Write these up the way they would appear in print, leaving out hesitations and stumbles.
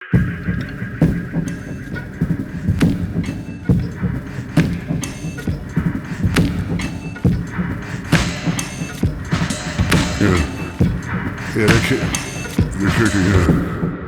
Yeah, that shit. You're tricky, yeah.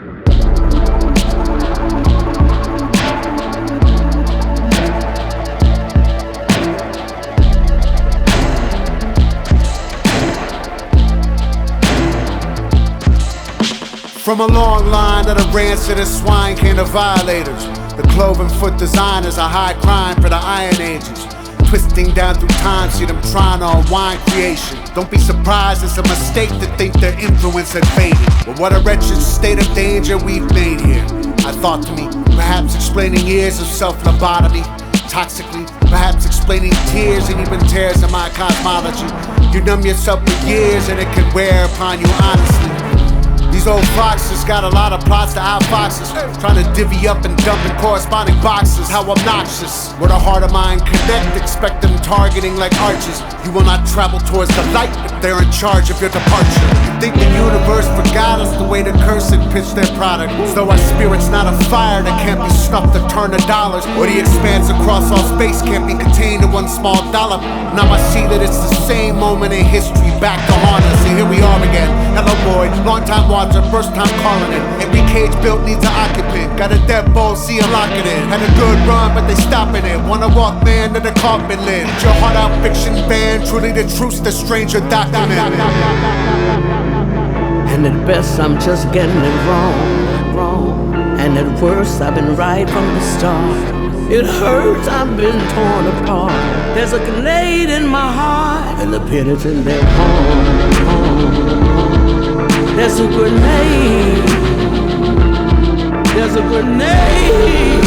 From a long line of the rancid and swine can of violators, the cloven foot designers are high crime for the Iron Ages. Twisting down through time, see them trying to unwind creation. Don't be surprised, it's a mistake to think their influence had faded. But what a wretched state of danger we've made here. I thought to me, perhaps explaining years of self-lobotomy, toxically, perhaps explaining tears and even tears in my cosmology. You numb yourself for years and it can wear upon you honestly. These old foxes got a lot of plots to out foxes, trying to divvy up and dump in corresponding boxes. How obnoxious. Where the heart of mine connect, expect them targeting like archers. You will not travel towards the light if they're in charge of your departure. You think the universe forgot us the way the cursed pitch their product, as though our spirit's not a fire that can't be snuffed to turn to dollars, or the expanse across all space can't be contained to one small dollop. Now I see that it's the same moment in history back to haunt us, and here we are again. Hello boy, long time watcher, first time calling it. Every cage built needs an occupant. Got a deadbolt, see him lock it in. Had a good run, but they stopping it. Wanna walk man to the coffin lid. Eat your heart out, fiction band. Truly the truth's the stranger document. And at best I'm just getting it wrong. And at worst I've been right from the start. It hurts, I've been torn apart. There's a grenade in my heart, and the penitent in their home. There's a grenade. There's a grenade.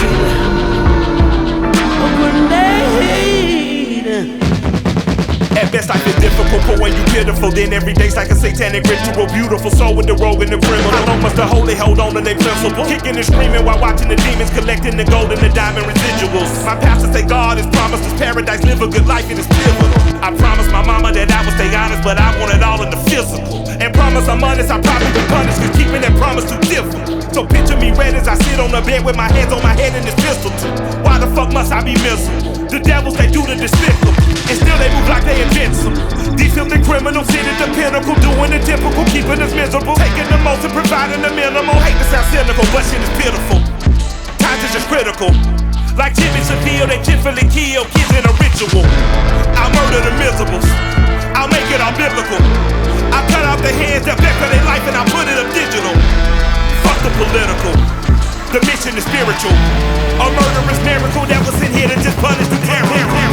A grenade. At best I feel difficult, but when you pitiful, then every day's like a satanic ritual. Beautiful soul with the rogue and the criminal. How long must the holy hold on to their principle? Kicking and screaming while watching the demons collecting the gold and the diamond residuals. My pastor say God has promised us paradise, live a good life, it is pivotal. I promised my mama that I would stay honest, but I want it all in the physical. And promise I'm honest, I probably be punished, cause keeping that promise too difficult. So picture me red as I sit on the bed with my hands on my head and this pistol too. Why the fuck must I be miserable? The devils, they do the despicable, and still they move like they invincible. These filthy criminals sit at the pinnacle, doing the typical, keeping us miserable, taking the most and providing the minimal. Hate to sound cynical, but shit is pitiful. Times is just critical. Like Jimmy Savile, they cheerfully kill kids in a ritual. I'll murder the miserables, I'll make it all biblical. I'll cut off their hands that beg for their life and I'll put it up digital. Fuck the political, the mission is spiritual. A murderous miracle that was in here to just punish the terror.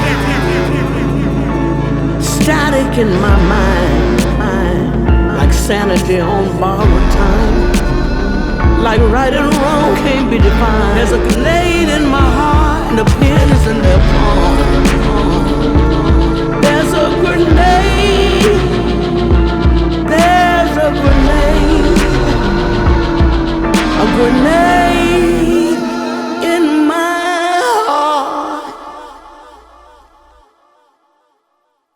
Static in my mind, like sanity on borrowed time. Like right and wrong can't be defined. There's a grenade in my heart.